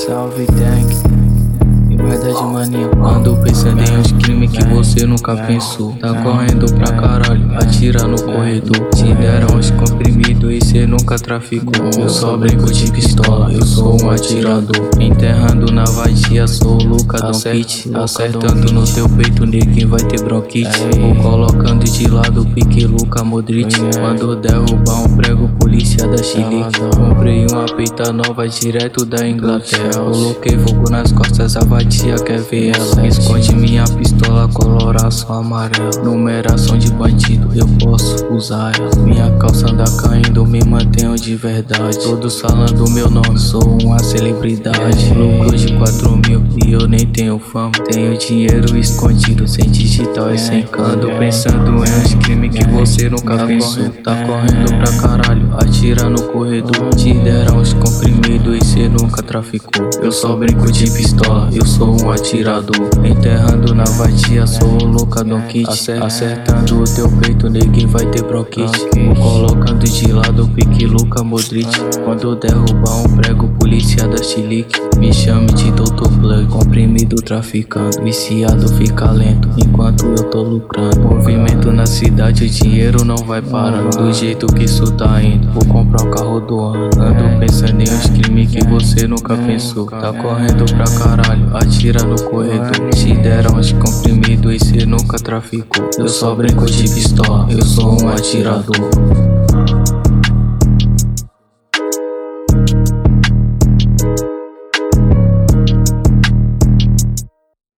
Salve Tank. Em verdade, maninho, ando pensando em uns crimes que você nunca pensou. Tá correndo pra caralho, atira no corredor. Te deram uns comprimidos e cê nunca traficou. Eu só brinco de pistola, eu sou um atirador. Enterrando na vadia, sou o Luca Don Kit. Acertando no teu peito, ninguém vai ter bronquite. Vou colocando de lado, pique Luca Modric. Quando derrubar um prego, polícia da Chile. Comprei uma peita nova direto da Inglaterra. Coloquei fogo nas costas, a vadia quer ver ela. Esconde minha pistola, coloração amarela. Numeração de bandido, eu posso usar ela. Minha calça anda caindo, me mantenho de verdade. Todos falando meu nome, sou uma celebridade. Lucro de 4 mil e eu nem tenho fama. Tenho dinheiro escondido, sem digital e sem cano. Ando pensando em uns crimes que você nunca pensou. Tá correndo pra caralho, atira no corredor. Te deram uns comprimidos e cê nunca traficou. Eu só brinco de pistola, eu sou um atirador. Enterrando na vadia, sou o Luca Don Kit. Acertando o teu peito, ninguém vai ter bronquite. Vou colocando de lado, pique Luca Modric. Quando derrubar um prego, polícia da Chilique. Me chame de Dr. Plug, comprimido traficando. Viciado fica lento, enquanto eu tô lucrando. Movimento na cidade, o dinheiro não vai parando. Do jeito que isso tá indo, vou comprar um carro do ano. Ando pensando em uns crimes que você nunca pensou. Tá correndo pra caralho, atira no corredor. Te deram uns comprimidos e cê nunca traficou. Eu só brinco de pistola, eu sou um atirador.